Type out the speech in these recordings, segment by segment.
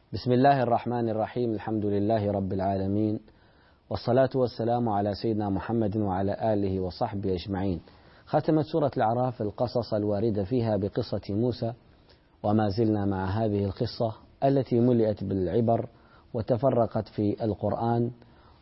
بسم الله الرحمن الرحيم. الحمد لله رب العالمين، والصلاة والسلام على سيدنا محمد وعلى آله وصحبه أجمعين. ختمت سورة الأعراف القصص الواردة فيها بقصة موسى، وما زلنا مع هذه القصة التي ملئت بالعبر وتفرقت في القرآن،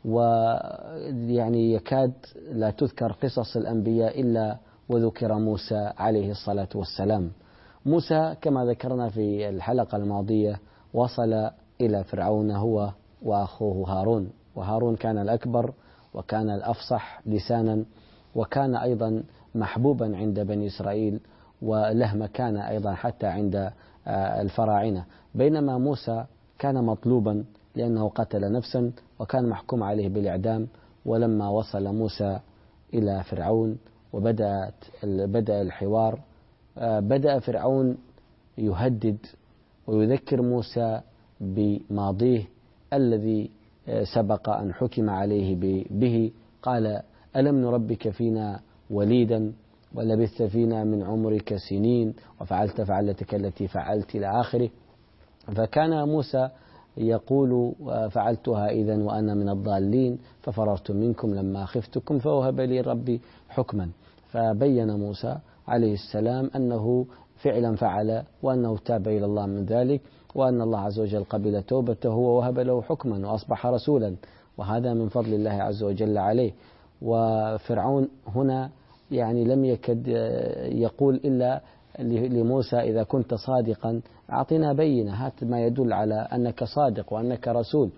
ويعني يكاد لا تذكر قصص الأنبياء إلا وذكر موسى عليه الصلاة والسلام. موسى كما ذكرنا في الحلقة الماضية وصل إلى فرعون هو وأخوه هارون، وهارون كان الأكبر وكان الأفصح لسانا، وكان أيضا محبوبا عند بني إسرائيل، وله مكانة أيضا حتى عند الفراعنة، بينما موسى كان مطلوبا لأنه قتل نفسا وكان محكوم عليه بالإعدام. ولما وصل موسى إلى فرعون بدأ الحوار، بدأ فرعون يهدد ويذكر موسى بماضيه الذي سبق أن حكم عليه به. قال: ألم نربك فينا وليدا ولبثت فينا من عمرك سنين وفعلت فعلتك التي فعلت إلى آخره. فكان موسى يقول: فعلتها إذن وأنا من الضالين ففررت منكم لما خفتكم فوهب لي ربي حكما. فبين موسى عليه السلام أنه فعلا فعل، وأنه تاب إلى الله من ذلك، وأن الله عز وجل قبل توبته ووهب له حكما وأصبح رسولا، وهذا من فضل الله عز وجل عليه. وفرعون هنا يعني لم يكد يقول إلا لموسى: إذا كنت صادقا أعطنا بينة، هات ما يدل على أنك صادق وأنك رسول.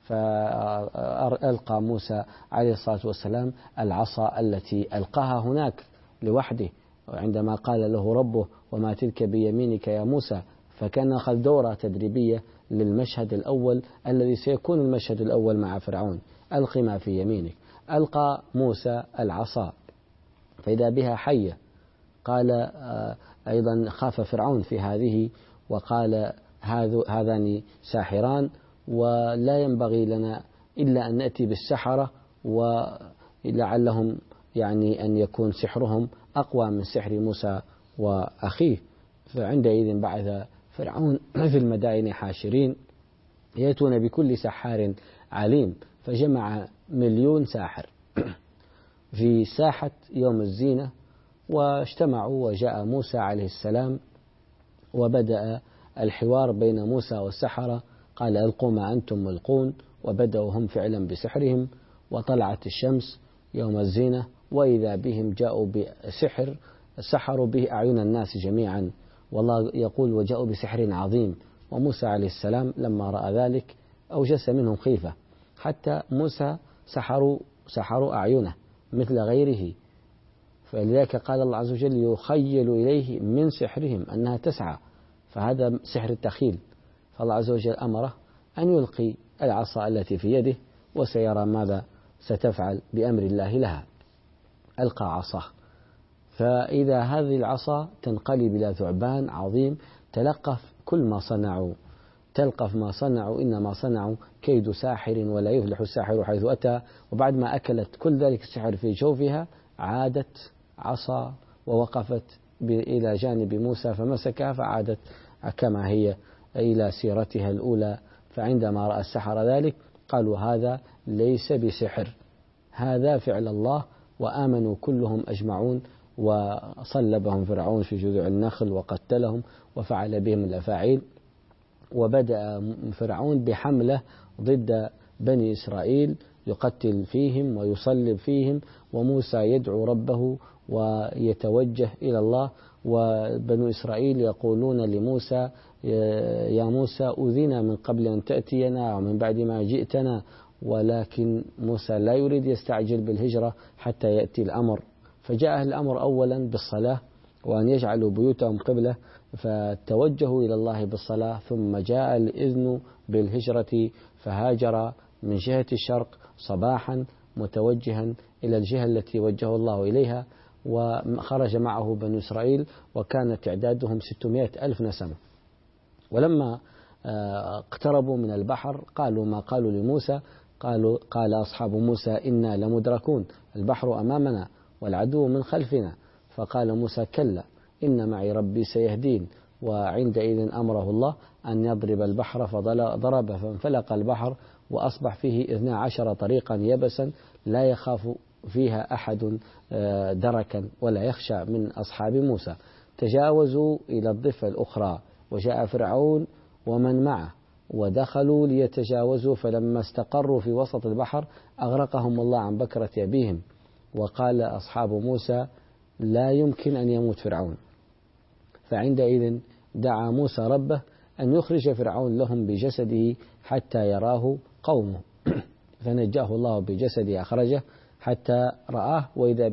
فألقى موسى عليه الصلاة والسلام العصا التي ألقاها هناك لوحده، وعندما قال له ربه: وما تلك بيمينك يا موسى، فكان أخذ دورة تدريبية للمشهد الأول الذي سيكون المشهد الأول مع فرعون: ألق ما في يمينك. ألقى موسى العصا فإذا بها حية. قال أيضا خاف فرعون في هذه وقال: هذان ساحران ولا ينبغي لنا إلا أن نأتي بالسحرة، ولعلهم يعني أن يكون سحرهم أقوى من سحر موسى وأخيه. فعندئذ بعث فرعون في المدائن حاشرين يأتون بكل سحار عليم، فجمع 1,000,000 ساحر في ساحة يوم الزينة، واجتمعوا وجاء موسى عليه السلام وبدأ الحوار بين موسى والسحرة. قال: ألقوا ما أنتم ملقون، وبدأوا هم فعلا بسحرهم. وطلعت الشمس يوم الزينة وإذا بهم جاءوا بسحر سحروا به أعين الناس جميعا، والله يقول: وجاءوا بسحر عظيم. وموسى عليه السلام لما رأى ذلك أوجس منهم خيفة، حتى موسى سحروا أعينه مثل غيره. فلذلك قال الله عز وجل: يخيل إليه من سحرهم أنها تسعى، فهذا سحر التخيل. فالله عز وجل أمره أن يلقي العصا التي في يده وسيرى ماذا ستفعل بأمر الله لها. ألقى عصاه، فإذا هذه العصا تنقلب إلى ثعبان عظيم تلقف كل ما صنعوا، تلقف ما صنعوا، إنما صنعوا كيد ساحر ولا يفلح الساحر حيث أتى. وبعد ما أكلت كل ذلك السحر في جوفها عادت عصا ووقفت إلى جانب موسى فمسكها، فعادت كما هي إلى سيرتها الأولى. فعندما رأى السحر ذلك قالوا: هذا ليس بسحر، هذا فعل الله. وآمنوا كلهم أجمعون، وصلبهم فرعون في جذوع النخل وقتلهم وفعل بهم الأفاعيل. وبدأ فرعون بحملة ضد بني إسرائيل يقتل فيهم ويصلب فيهم، وموسى يدعو ربه ويتوجه إلى الله. وبنو إسرائيل يقولون لموسى: يا موسى أوذينا من قبل أن تأتينا ومن بعد ما جئتنا. ولكن موسى لا يريد يستعجل بالهجرة حتى يأتي الأمر، فجاء الأمر أولا بالصلاة وأن يجعلوا بيوتهم قبلة، فتوجهوا إلى الله بالصلاة، ثم جاء الإذن بالهجرة فهاجر من جهة الشرق صباحا متوجها إلى الجهة التي وجهه الله إليها، وخرج معه بنو إسرائيل وكان تعدادهم 600,000 نسمة. ولما اقتربوا من البحر قالوا ما قالوا لموسى، قال أصحاب موسى: إنا لمدركون، البحر أمامنا والعدو من خلفنا. فقال موسى: كلا إن معي ربي سيهدين. وعندئذ أمره الله أن يضرب البحر فضرب فانفلق البحر وأصبح فيه 12 طريقا يبسا لا يخاف فيها أحد دركا ولا يخشى من أصحاب موسى. تجاوزوا إلى الضفة الأخرى وجاء فرعون ومن معه ودخلوا ليتجاوزوا، فلما استقروا في وسط البحر أغرقهم الله عن بكرة أبيهم. وقال أصحاب موسى لا يمكن أن يموت فرعون، فعندئذ دعا موسى ربه أن يخرج فرعون لهم بجسده حتى يراه قومه، فنجاه الله بجسده أخرجه حتى رآه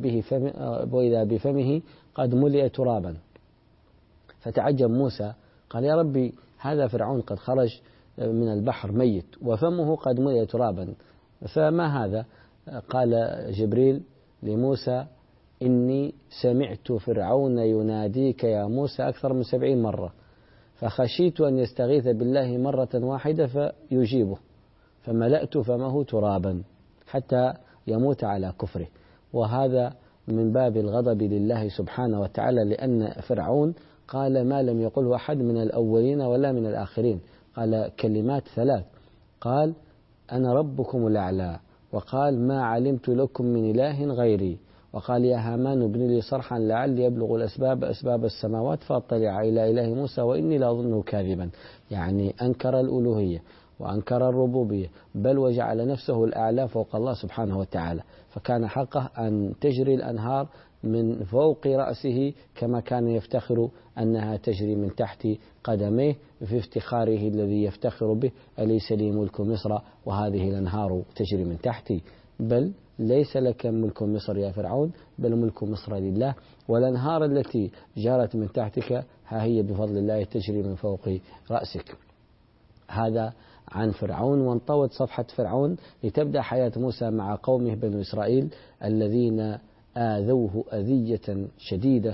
وإذا بفمه قد ملئ ترابا. فتعجب موسى قال يا ربي هذا فرعون قد خرج من البحر ميت وفمه قد ملئ ترابا، فما هذا؟ قال جبريل لموسى إني سمعت فرعون يناديك يا موسى أكثر من 70 مرة، فخشيت أن يستغيث بالله مرة واحدة فيجيبه، فملأت فمه ترابا حتى يموت على كفره. وهذا من باب الغضب لله سبحانه وتعالى، لأن فرعون قال ما لم يقله أحد من الأولين ولا من الآخرين، قال كلمات 3، قال أنا ربكم الأعلى، وقال ما علمت لكم من إله غيري، وقال يا هامان ابن لي صرحا لعلي أبلغ أسباب السماوات فأطلع إلى إله موسى وإني لأظنه كاذبا. يعني أنكر الألوهية وأنكر الربوبية، بل وجعل نفسه الأعلى فوق الله سبحانه وتعالى، فكان حقه أن تجري الأنهار من فوق رأسه كما كان يفتخر أنها تجري من تحت قدميه في افتخاره الذي يفتخر به أليس لي ملك مصر وهذه الأنهار تجري من تحتي؟ بل ليس لك ملك مصر يا فرعون، بل ملك مصر لله، والأنهار التي جارت من تحتك ها هي بفضل الله تجري من فوق رأسك. هذا عن فرعون. وانطوت صفحة فرعون لتبدأ حياة موسى مع قومه بنو إسرائيل الذين آذوه أذية شديدة،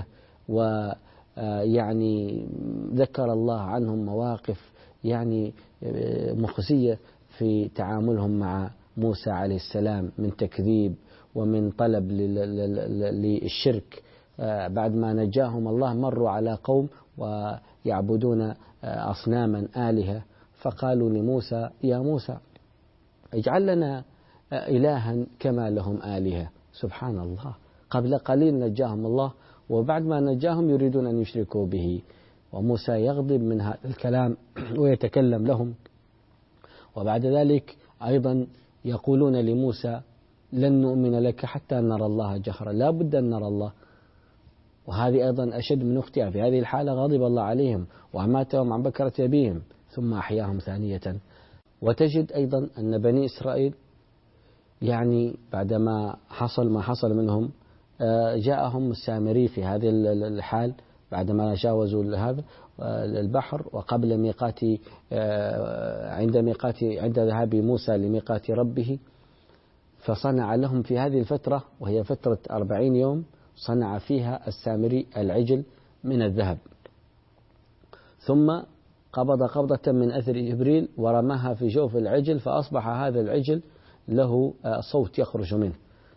ويعني ذكر الله عنهم مواقف يعني مخزية في تعاملهم مع موسى عليه السلام من تكذيب ومن طلب للشرك. بعد ما نجاهم الله مروا على قوم ويعبدون أصناما آلهة، فقالوا لموسى يا موسى اجعل لنا إلها كما لهم آلهة. سبحان الله، قبل قليل نجاهم الله وبعد ما نجاهم يريدون أن يشركوا به. وموسى يغضب من هذا الكلام ويتكلم لهم، وبعد ذلك أيضا يقولون لموسى لن نؤمن لك حتى نرى الله جهرا، لا بد أن نرى الله. وهذه أيضا أشد من أختها، في هذه الحالة غضب الله عليهم وأماتهم عن بكرة أبيهم ثم أحياهم ثانية. وتجد أيضا أن بني إسرائيل يعني بعدما حصل ما حصل منهم جاءهم السامري في هذه الحال بعدما جاوزوا هذا البحر وقبل ميقات عند ذهاب موسى لميقات ربه، فصنع لهم في هذه الفترة وهي فترة 40 يوم صنع فيها السامري العجل من الذهب، ثم قبض قبضة من أثر جبريل ورماها في جوف العجل فأصبح هذا العجل له صوت يخرج منه.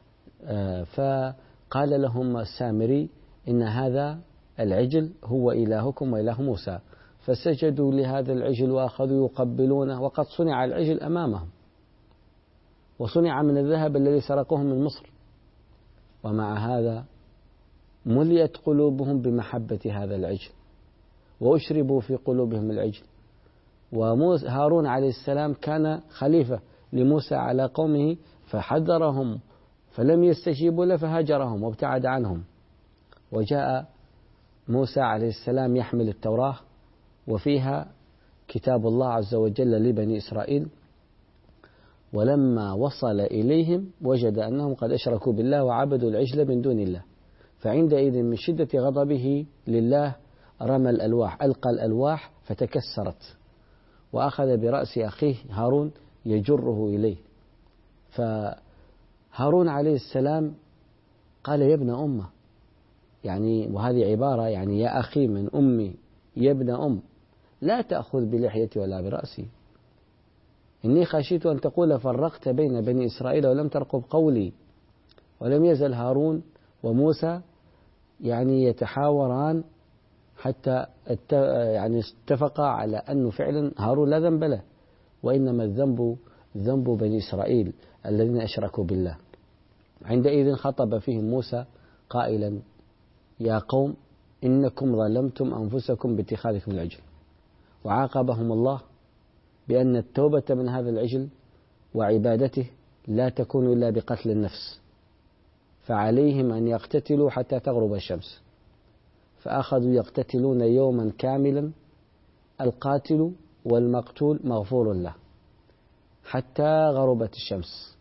فقال لهم السامري إن هذا العجل هو إلهكم وإله موسى، فسجدوا لهذا العجل وأخذوا يقبلونه، وقد صنع العجل أمامهم وصنع من الذهب الذي سرقوه من مصر. ومع هذا ملئت قلوبهم بمحبة هذا العجل وأشربوا في قلوبهم العجل. وهارون عليه السلام كان خليفة لموسى على قومه فحذرهم فلم يستجيبوا له فهجرهم وابتعد عنهم. وجاء موسى عليه السلام يحمل التوراة وفيها كتاب الله عز وجل لبني إسرائيل، ولما وصل إليهم وجد أنهم قد أشركوا بالله وعبدوا العجل من دون الله، فعندئذ من شدة غضبه لله رمى الألواح، ألقى الألواح فتكسرت، وأخذ برأس أخيه هارون يجره إليه. فهارون عليه السلام قال يا ابن أمه، يعني وهذه عبارة يعني يا أخي من أمي يا ابن أم، لا تأخذ بلحيتي ولا برأسي، إني خشيت أن تقول فرقت بين بني إسرائيل ولم ترقب قولي. ولم يزل هارون وموسى يعني يتحاوران حتى يعني اتفقا على أنه فعلا هارون لا ذنب له، وإنما الذنب ذنب بني إسرائيل الذين أشركوا بالله. عندئذ خطب فيهم موسى قائلا: يا قوم إنكم ظلمتم أنفسكم باتخاذكم العجل. وعاقبهم الله بأن التوبة من هذا العجل وعبادته لا تكون إلا بقتل النفس، فعليهم أن يقتتلوا حتى تغرب الشمس. فأخذوا يقتتلون يوما كاملا، القاتل والمقتول مغفور له حتى غربت الشمس.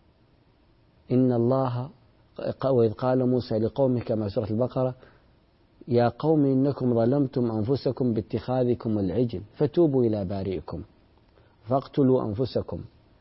إن الله وإذ قال موسى لقومه كما سورة البقرة: يا قوم إنكم ظلمتم أنفسكم باتخاذكم العجل فتوبوا إلى بارئكم فاقتلوا أنفسكم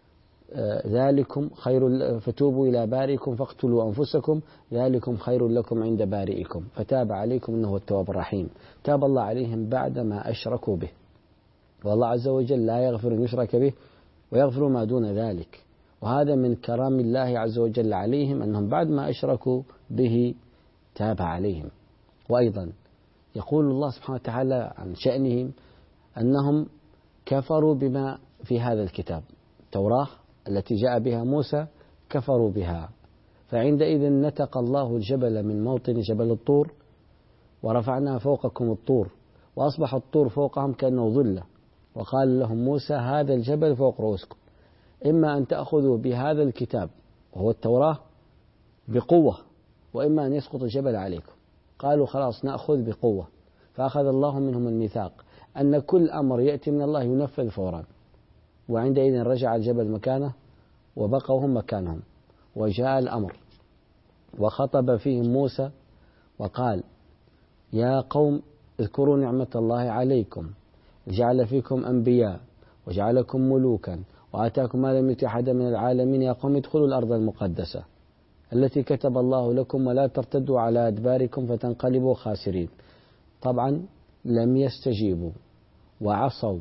ذلكم خير فتوبوا إلى بارئكم فاقتلوا أنفسكم ذلكم خير لكم عند بارئكم فتاب عليكم إنه التواب الرحيم. تاب الله عليهم بعدما أشركوا به، والله عز وجل لا يغفر أن يشرك به ويغفر ما دون ذلك، وهذا من كرم الله عز وجل عليهم أنهم بعد ما أشركوا به تاب عليهم. وأيضا يقول الله سبحانه وتعالى عن شأنهم أنهم كفروا بما في هذا الكتاب، التوراة التي جاء بها موسى كفروا بها. فعندئذ نتق الله الجبل من موطن جبل الطور ورفعنا فوقكم الطور وأصبح الطور فوقهم كأنه ظلة، وقال لهم موسى: هذا الجبل فوق رؤوسكم، إما أن تأخذوا بهذا الكتاب وهو التوراة بقوة، وإما أن يسقط الجبل عليكم. قالوا: خلاص نأخذ بقوة. فأخذ الله منهم الميثاق أن كل أمر يأتي من الله ينفذ فورا. وعندئذ رجع الجبل مكانه وبقوا هم مكانهم، وجاء الأمر وخطب فيهم موسى وقال: يا قوم اذكروا نعمة الله عليكم، جعل فيكم أنبياء وجعلكم ملوكا وآتاكم ما لم يؤت أحدا من العالمين، يا قوم ادخلوا الأرض المقدسة التي كتب الله لكم ولا ترتدوا على أدباركم فتنقلبوا خاسرين. طبعا لم يستجيبوا وعصوا،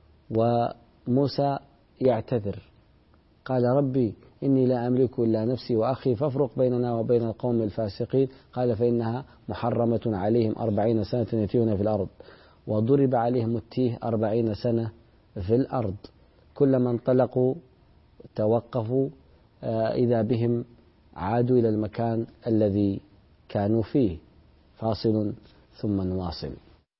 وموسى يعتذر قال: ربي إني لا أملك إلا نفسي وأخي فافرق بيننا وبين القوم الفاسقين. قال: فإنها محرمة عليهم 40 سنة يتيهون في الأرض، وضرب عليهم التيه 40 سنة في الأرض، كلما انطلقوا توقفوا إذا بهم عادوا إلى المكان الذي كانوا فيه. فاصل ثم نواصل.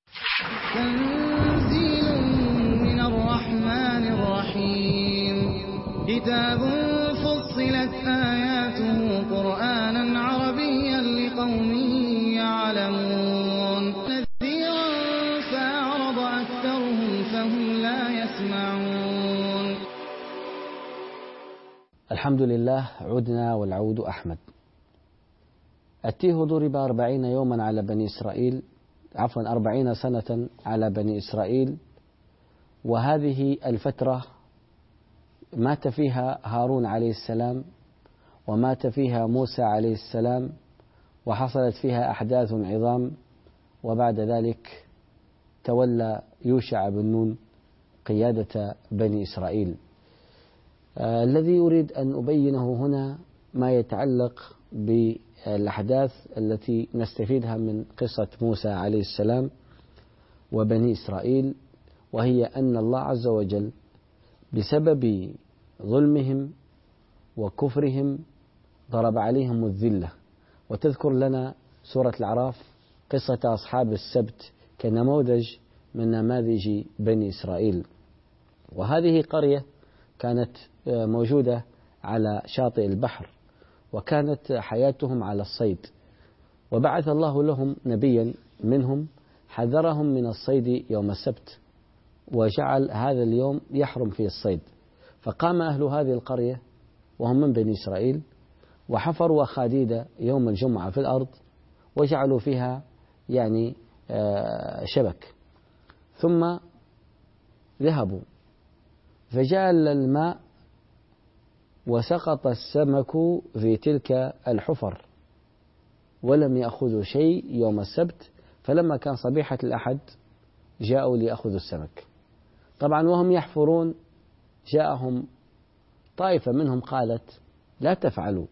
تنزيل من الرحمن الرحيم، كتاب فصلت آياته قرآنا عربيا لقوم يعلمون، نذيرا فأعرض أكثرهم فهم لا يسمعون. الحمد لله، عدنا والعود أحمد. التيه ضرب 40 يوما على بني إسرائيل، 40 سنة على بني إسرائيل، وهذه الفترة مات فيها هارون عليه السلام ومات فيها موسى عليه السلام، وحصلت فيها أحداث عظام. وبعد ذلك تولى يوشع بن نون قيادة بني إسرائيل. الذي أريد أن أبينه هنا ما يتعلق بالأحداث التي نستفيدها من قصة موسى عليه السلام وبني إسرائيل، وهي أن الله عز وجل بسبب ظلمهم وكفرهم ضرب عليهم الذلة. وتذكر لنا سورة الأعراف قصة أصحاب السبت كنموذج من نماذج بني إسرائيل. وهذه قرية كانت موجودة على شاطئ البحر، وكانت حياتهم على الصيد، وبعث الله لهم نبيا منهم حذرهم من الصيد يوم السبت، وجعل هذا اليوم يحرم فيه الصيد. فقام أهل هذه القرية وهم من بني إسرائيل وحفروا أخاديد يوم الجمعة في الأرض، وجعلوا فيها يعني شبك، ثم ذهبوا فجاء الماء وسقط السمك في تلك الحفر، ولم يأخذوا شيء يوم السبت. فلما كان صبيحة الأحد جاءوا ليأخذوا السمك. طبعا وهم يحفرون جاءهم طائفة منهم قالت: لا تفعلوا،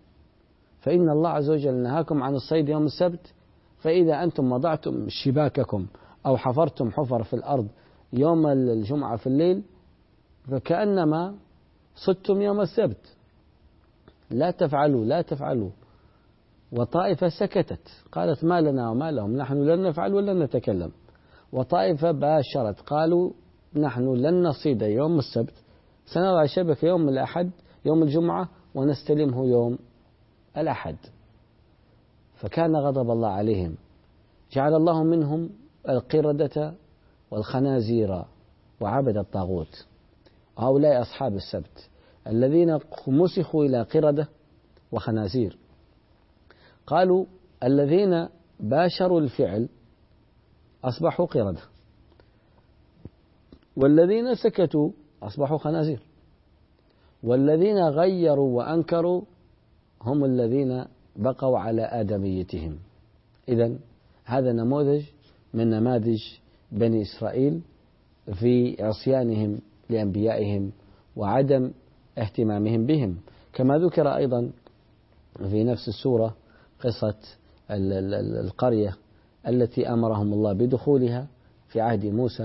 فإن الله عز وجل نهاكم عن الصيد يوم السبت، فإذا أنتم وضعتم شباككم أو حفرتم حفر في الأرض يوم الجمعة في الليل فكأنما صدتم يوم السبت، لا تفعلوا لا تفعلوا. وطائفة سكتت قالت ما لنا وما لهم، نحن لن نفعل ولن نتكلم. وطائفة باشرت قالوا نحن لن نصيد يوم السبت، سنضع الشبكة يوم الأحد يوم الجمعة ونستلمه يوم الأحد. فكان غضب الله عليهم، جعل الله منهم القردة والخنازير وعبد الطاغوت. هؤلاء أصحاب السبت الذين مسخوا إلى قردة وخنازير. قالوا الذين باشروا الفعل أصبحوا قردة، والذين سكتوا أصبحوا خنازير، والذين غيروا وأنكروا هم الذين بقوا على آدميتهم. إذن هذا نموذج من نماذج بني إسرائيل في عصيانهم لأنبيائهم وعدم اهتمامهم بهم. كما ذكر أيضا في نفس السورة قصة القرية التي أمرهم الله بدخولها في عهد موسى،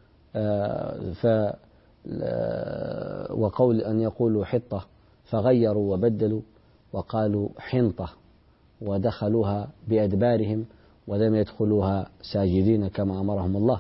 وقول أن يقولوا حطة فغيروا وبدلوا وقالوا حنطة ودخلوها بأدبارهم ولم يدخلوها ساجدين كما أمرهم الله.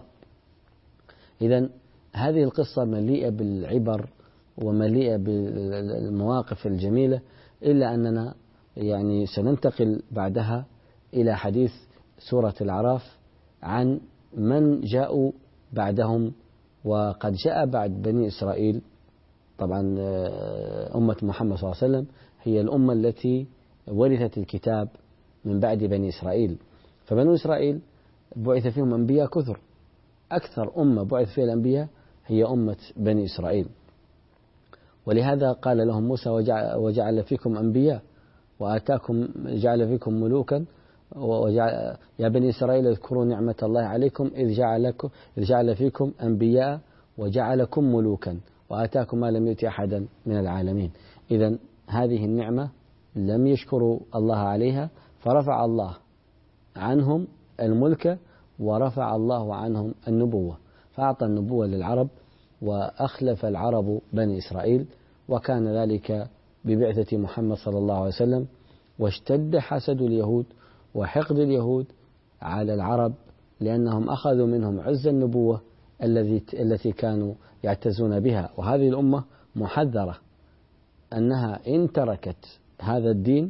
إذن هذه القصة مليئة بالعبر ومليئة بالمواقف الجميلة، إلا أننا يعني سننتقل بعدها إلى حديث سورة الأعراف عن من جاءوا بعدهم. وقد جاء بعد بني إسرائيل طبعا أمة محمد صلى الله عليه وسلم هي الأمة التي ورثت الكتاب من بعد بني إسرائيل. فبنو إسرائيل بعث فيهم أنبياء كثر، أكثر أمة بعث فيها الأنبياء هي أمة بني إسرائيل. ولهذا قال لهم موسى وجعل فيكم أنبياء وآتاكم جعل فيكم ملوكا يا بني إسرائيل اذكروا نعمة الله عليكم إذ جعل فيكم أنبياء وجعلكم ملوكا وآتاكم ما لم يؤت أحدا من العالمين. إذن هذه النعمة لم يشكروا الله عليها، فرفع الله عنهم الملك ورفع الله عنهم النبوة، فأعطى النبوة للعرب وأخلف العرب بني إسرائيل، وكان ذلك ببعثة محمد صلى الله عليه وسلم. واشتد حسد اليهود وحقد اليهود على العرب لأنهم أخذوا منهم عز النبوة التي كانوا يعتزون بها. وهذه الأمة محذرة أنها إن تركت هذا الدين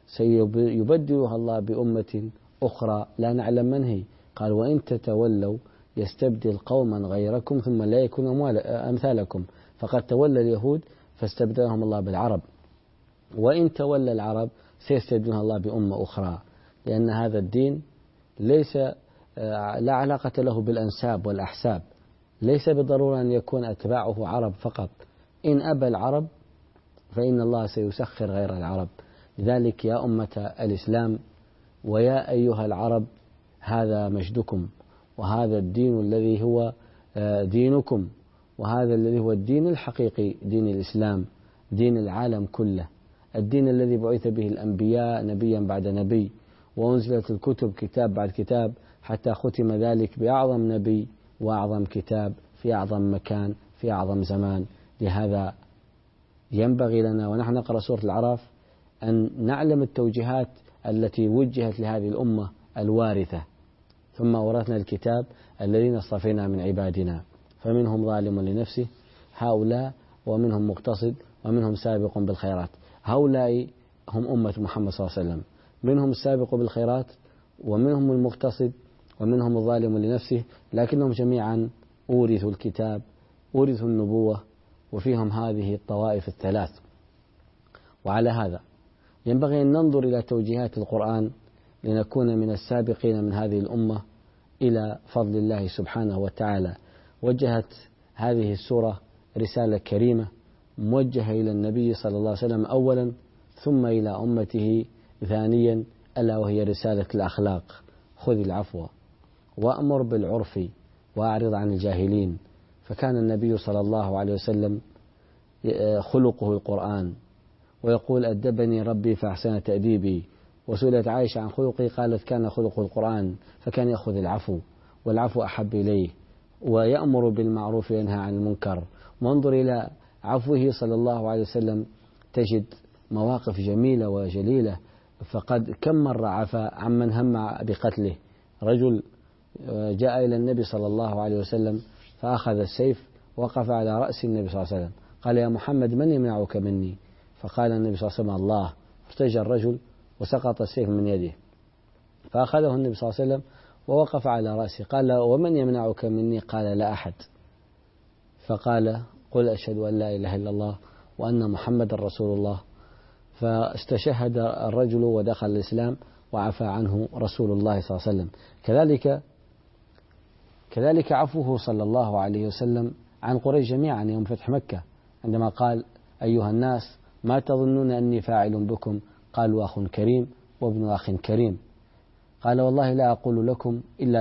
سيبدلها الله بأمة أخرى لا نعلم من هي. قال وإن تتولوا يستبدل قوما غيركم ثم لا يكونوا أمثالكم. فقد تولى اليهود فاستبدلهم الله بالعرب، وإن تولى العرب سيستبدلها الله بأمة أخرى، لأن هذا الدين ليس لا علاقة له بالأنساب والأحساب، ليس بالضرورة أن يكون أتباعه عرب فقط. إن أبى العرب فإن الله سيسخر غير العرب. لذلك يا أمة الإسلام ويا أيها العرب هذا مجدكم، وهذا الدين الذي هو دينكم، وهذا الذي هو الدين الحقيقي، دين الإسلام، دين العالم كله، الدين الذي بعث به الأنبياء نبيا بعد نبي، وأنزلت الكتب كتاب بعد كتاب، حتى ختم ذلك بأعظم نبي وأعظم كتاب في أعظم مكان في أعظم زمان. لهذا ينبغي لنا ونحن نقرأ سورة الأعراف أن نعلم التوجيهات التي وجهت لهذه الأمة الوارثة. ثم أورثنا الكتاب الذين اصطفينا من عبادنا فمنهم ظالم لنفسه هؤلاء، ومنهم مقتصد، ومنهم سابق بالخيرات. هؤلاء هم أمة محمد صلى الله عليه وسلم، منهم السابق بالخيرات ومنهم المقتصد ومنهم الظالم لنفسه، لكنهم جميعا أورثوا الكتاب، أورثوا النبوة، وفيهم هذه الطوائف الثلاث. وعلى هذا ينبغي أن ننظر إلى توجيهات القرآن لنكون من السابقين من هذه الأمة إلى فضل الله سبحانه وتعالى. وجهت هذه السورة رسالة كريمة موجهة إلى النبي صلى الله عليه وسلم أولا، ثم إلى أمته ثانيا، ألا وهي رسالة الأخلاق. خذ العفو وأمر بالعرف وأعرض عن الجاهلين. فكان النبي صلى الله عليه وسلم خلقه القرآن، ويقول أدبني ربي فأحسن تأديبي. وسئلت عائشة عن خلقه قالت كان خلقه القرآن، فكان يأخذ العفو والعفو أحب إليه، ويأمر بالمعروف وينهى عن المنكر. وانظر إلى عفوه صلى الله عليه وسلم تجد مواقف جميلة وجليلة. فقد كم مرة عفا عمن هم بقتله. رجل جاء إلى النبي صلى الله عليه وسلم فأخذ السيف وقف على رأس النبي صلى الله عليه وسلم، قال: يا محمد من يمنعك مني؟ فقال النبي صلى الله عليه وسلم: الله. ارتجى الرجل وسقط السيف من يده، فأخذه النبي صلى الله عليه وسلم ووقف على رأسه، قال: ومن يمنعك مني؟ قال: لا أحد. فقال: قل أشهد أن لا إله إلا الله وأن محمد رسول الله. فاستشهد الرجل ودخل الإسلام وعفى عنه رسول الله صلى الله عليه وسلم. كذلك عفوه صلى الله عليه وسلم عن قريش جميعا يوم فتح مكة، عندما قال: أيها الناس ما تظنون أني فاعل بكم؟ قالوا: أخ كريم وابن أخ كريم. قال: والله لا أقول لكم إلا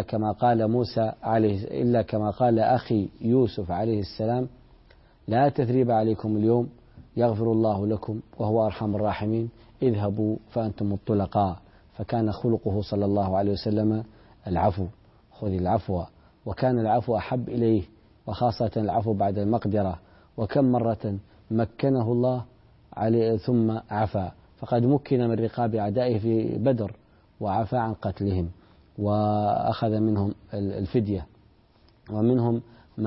كما قال أخي يوسف عليه السلام: لا تثريب عليكم اليوم يغفر الله لكم وهو أرحم الراحمين، اذهبوا فأنتم الطلقاء. فكان خلقه صلى الله عليه وسلم العفو، خذ العفو. وكان العفو أحب إليه، وخاصة العفو بعد المقدرة. وكم مرة مكنه الله عليه ثم عفا، فقد مكن من رقاب أعدائه في بدر وعفى عن قتلهم وأخذ منهم الفدية، ومنهم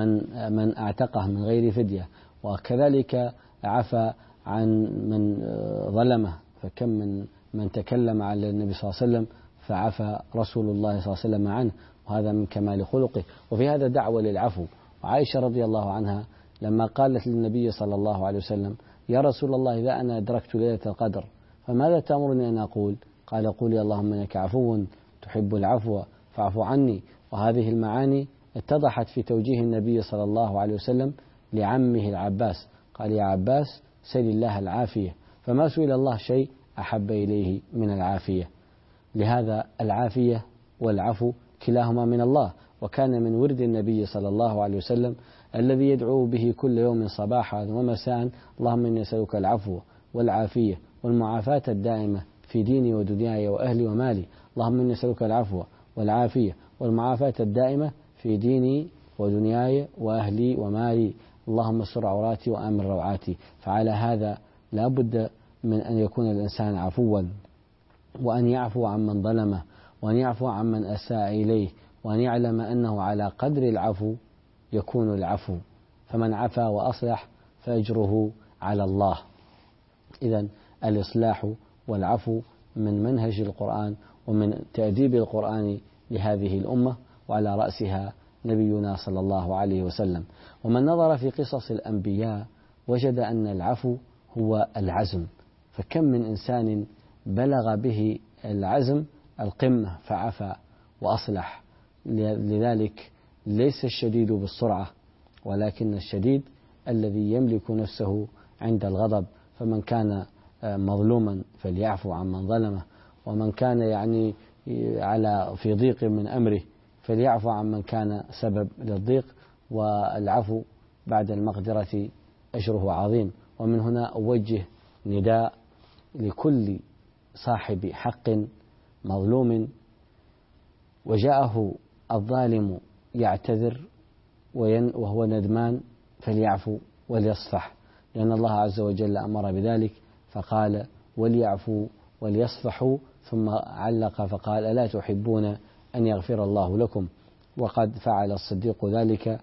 من أعتقه من غير فدية، وكذلك عفى عن من ظلمه. فكم من تكلم على النبي صلى الله عليه وسلم فعفى رسول الله صلى الله عليه وسلم عنه، وهذا من كمال خلقه. وفي هذا دعوة للعفو. وعائشة رضي الله عنها لما قالت للنبي صلى الله عليه وسلم: يا رسول الله إذا أنا أدركت ليلة القدر فماذا تأمرني أن أقول؟ قال: قولي اللهم إنك عفو تحب العفو فاعف عني. وهذه المعاني اتضحت في توجيه النبي صلى الله عليه وسلم لعمه العباس، قال: يا عباس سل الله العافية، فما سئل الله شيء أحب إليه من العافية. لهذا العافية والعفو كلاهما من الله، وكان من ورد النبي صلى الله عليه وسلم الذي يدعو به كل يوم صباحا ومساء: اللهم إني أسألك العفو والعافية والمعافاة الدائمة في ديني ودنياي وأهلي ومالي. اللهم إني أسألك العفو والعافية والمعافاة الدائمة في ديني ودنياي وأهلي ومالي. اللهم استر عوراتي وآمن روعاتي. فعلى هذا لا بد من أن يكون الإنسان عفوا، وأن يعفو عمن ظلمه، وأن يعفو عمن أساء إليه، وأن يعلم أنه على قدر العفو يكون العفو. فمن عفا وأصلح فأجره على الله. إذن الإصلاح والعفو من منهج القرآن ومن تأديب القرآن لهذه الأمة، وعلى رأسها نبينا صلى الله عليه وسلم. ومن نظر في قصص الأنبياء وجد أن العفو هو العزم. فكم من إنسان بلغ به العزم القمة فعفى وأصلح. لذلك ليس الشديد بالسرعة، ولكن الشديد الذي يملك نفسه عند الغضب. فمن كان مظلوما فليعفو عمن ظلمه، ومن كان في ضيق من أمره فليعفو عمن كان سبب للضيق. والعفو بعد المقدرة أجره عظيم. ومن هنا أوجه نداء لكل صاحب حق مظلوم وجاءه الظالم يعتذر وهو ندمان فليعفو وليصفح، لأن الله عز وجل أمر بذلك فقال: وليعفوا وليصفحوا، ثم علق فقال: ألا تحبون أن يغفر الله لكم؟ وقد فعل الصديق ذلك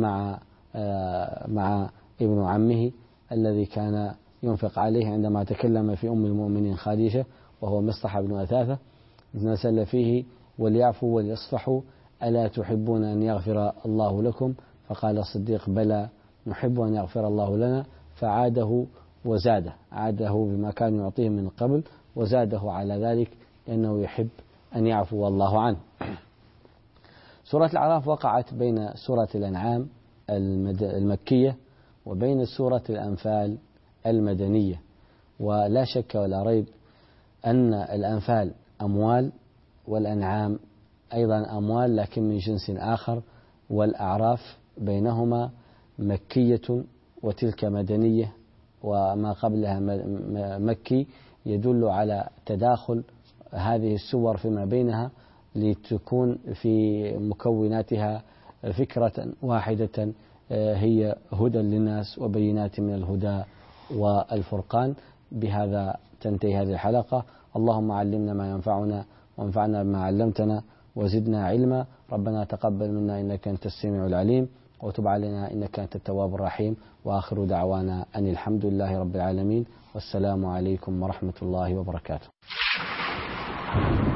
مع ابن عمه الذي كان ينفق عليه عندما تكلم في أم المؤمنين خديجة، وهو مصطح بن أثاثة، نزل فيه: وليعفوا وليصفحوا ألا تحبون أن يغفر الله لكم؟ فقال الصديق: بلى نحب أن يغفر الله لنا. فعاده وزاده، عاده بما كان يعطيه من قبل وزاده على ذلك، لأنه يحب أن يعفو الله عنه. سورة الأعراف وقعت بين سورة الأنعام المكية وبين سورة الأنفال المدنية. ولا شك ولا ريب أن الأنفال أموال، والأنعام أيضا أموال لكن من جنس آخر، والأعراف بينهما مكية وتلك مدنية، وما قبلها مكي، يدل على تداخل هذه السور فيما بينها لتكون في مكوناتها فكرة واحدة هي هدى للناس وبينات من الهدى والفرقان. بهذا تنتهي هذه الحلقة. اللهم علمنا ما ينفعنا وانفعنا بما علمتنا وزدنا علما. ربنا تقبل منا إنك أنت السميع العليم وتب علينا إنك أنت التواب الرحيم. وآخر دعوانا أن الحمد لله رب العالمين والسلام عليكم ورحمة الله وبركاته.